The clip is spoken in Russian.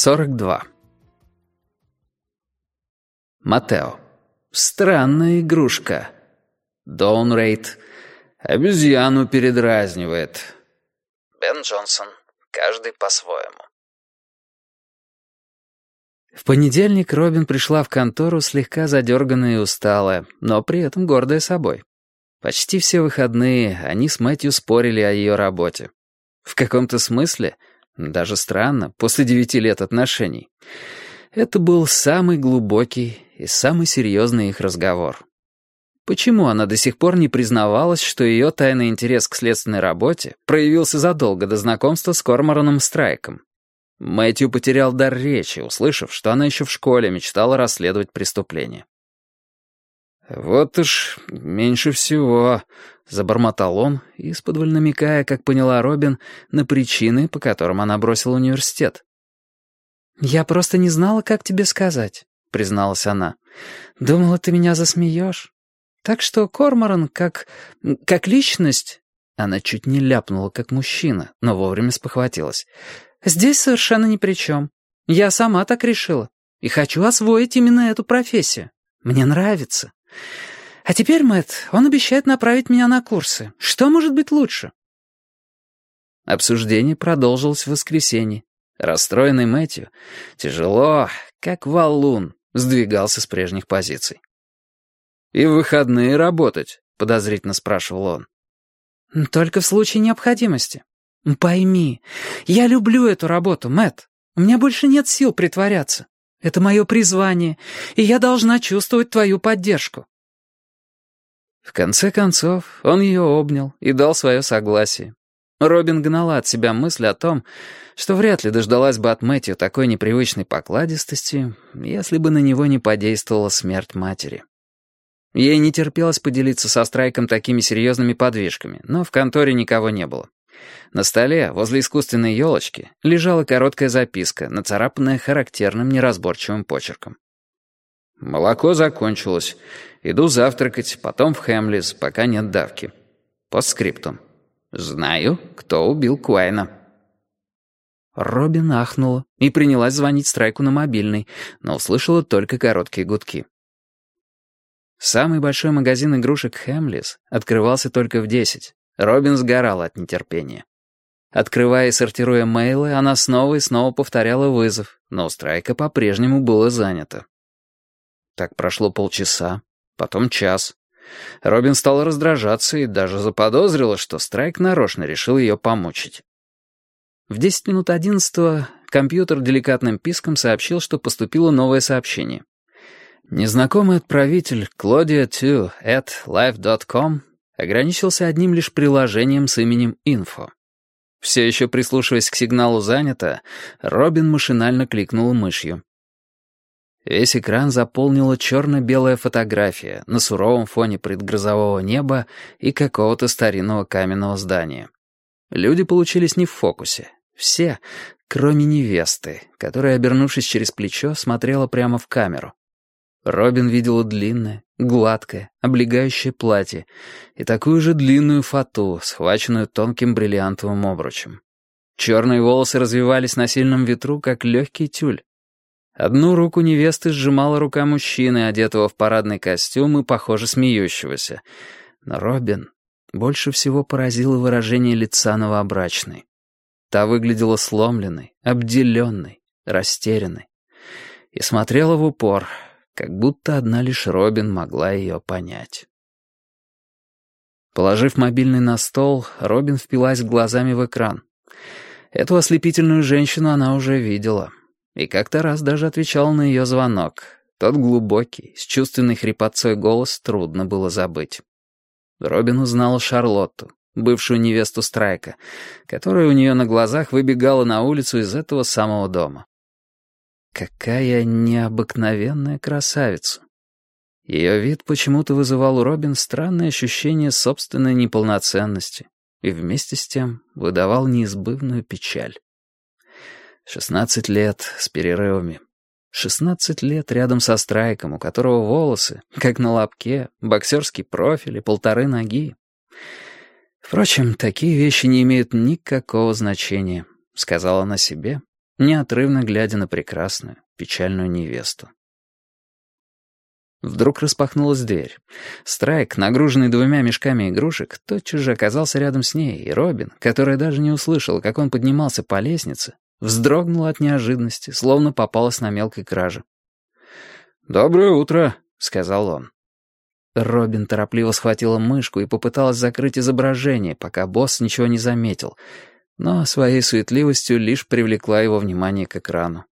42. Матео. Странная игрушка. Доунрейт. Обезьяну передразнивает. Бен Джонсон. Каждый по-своему. В понедельник Робин пришла в контору слегка задерганная и усталая, но при этом гордая собой. Почти все выходные они с Мэтью спорили о ее работе. В каком-то смысле, даже странно, после 9 лет отношений, это был самый глубокий и самый серьезный их разговор. Почему она до сих пор не признавалась, что ее тайный интерес к следственной работе проявился задолго до знакомства с Кормораном Страйком? Мэтью потерял дар речи, услышав, что она еще в школе мечтала расследовать преступление. «Вот уж меньше всего», — забормотал он, исподволь намекая, как поняла Робин, на причины, по которым она бросила университет. «Я просто не знала, как тебе сказать», — призналась она. «Думала, ты меня засмеешь. Так что Корморан как личность...» Она чуть не ляпнула, как мужчина, но вовремя спохватилась. «Здесь совершенно ни при чем. Я сама так решила. И хочу освоить именно эту профессию. Мне нравится. А теперь, Мэтт, он обещает направить меня на курсы. Что может быть лучше?» Обсуждение продолжилось в воскресенье. Расстроенный Мэтью тяжело, как валун, сдвигался с прежних позиций. «И в выходные работать?» — подозрительно спрашивал он. «Только в случае необходимости. Пойми, я люблю эту работу, Мэтт. У меня больше нет сил притворяться. Это мое призвание, и я должна чувствовать твою поддержку». В конце концов, он ее обнял и дал свое согласие. Робин гнала от себя мысль о том, что вряд ли дождалась бы от Мэтью такой непривычной покладистости, если бы на него не подействовала смерть матери. Ей не терпелось поделиться со Страйком такими серьезными подвижками, но в конторе никого не было. На столе, возле искусственной елочки, лежала короткая записка, нацарапанная характерным неразборчивым почерком. «Молоко закончилось. Иду завтракать, потом в Хэмлис, пока нет давки. Постскриптум. Знаю, кто убил Куайна». Робин ахнула и принялась звонить Страйку на мобильный, но услышала только короткие гудки. Самый большой магазин игрушек Хэмлис открывался только в 10. Робин сгорала от нетерпения. Открывая и сортируя мейлы, она снова и снова повторяла вызов, но у Страйка по-прежнему было занято. Так прошло полчаса, потом час. Робин стала раздражаться и даже заподозрила, что Страйк нарочно решил ее помучить. В 10 минут 11 компьютер деликатным писком сообщил, что поступило новое сообщение. Незнакомый отправитель claudia2@live.com ограничился одним лишь приложением с именем «Инфо». Все еще прислушиваясь к сигналу «Занято», Робин машинально кликнула мышью. Весь экран заполнила черно-белая фотография на суровом фоне предгрозового неба и какого-то старинного каменного здания. Люди получились не в фокусе. Все, кроме невесты, которая, обернувшись через плечо, смотрела прямо в камеру. Робин видела длинное, гладкое, облегающее платье и такую же длинную фату, схваченную тонким бриллиантовым обручем. Черные волосы развивались на сильном ветру, как легкий тюль. Одну руку невесты сжимала рука мужчины, одетого в парадный костюм и, похоже, смеющегося. Но Робин больше всего поразило выражение лица новобрачной. Та выглядела сломленной, обделенной, растерянной. И смотрела в упор, как будто одна лишь Робин могла ее понять. Положив мобильный на стол, Робин впилась глазами в экран. Эту ослепительную женщину она уже видела. И как-то раз даже отвечала на ее звонок. Тот глубокий, с чувственной хрипотцой голос трудно было забыть. Робин узнала Шарлотту, бывшую невесту Страйка, которая у нее на глазах выбегала на улицу из этого самого дома. Какая необыкновенная красавица. Ее вид почему-то вызывал у Робин странное ощущение собственной неполноценности и вместе с тем выдавал неизбывную печаль. 16 лет с перерывами. 16 лет рядом со Страйком, у которого волосы, как на лобке, боксерский профиль и 1,5 ноги. Впрочем, такие вещи не имеют никакого значения, сказала она себе неотрывно глядя на прекрасную, печальную невесту. Вдруг распахнулась дверь. Страйк, нагруженный 2 мешками игрушек, тотчас же оказался рядом с ней, и Робин, которая даже не услышала, как он поднимался по лестнице, вздрогнула от неожиданности, словно попалась на мелкой краже. «Доброе утро», — сказал он. Робин торопливо схватила мышку и попыталась закрыть изображение, пока босс ничего не заметил, но своей суетливостью лишь привлекла его внимание к экрану.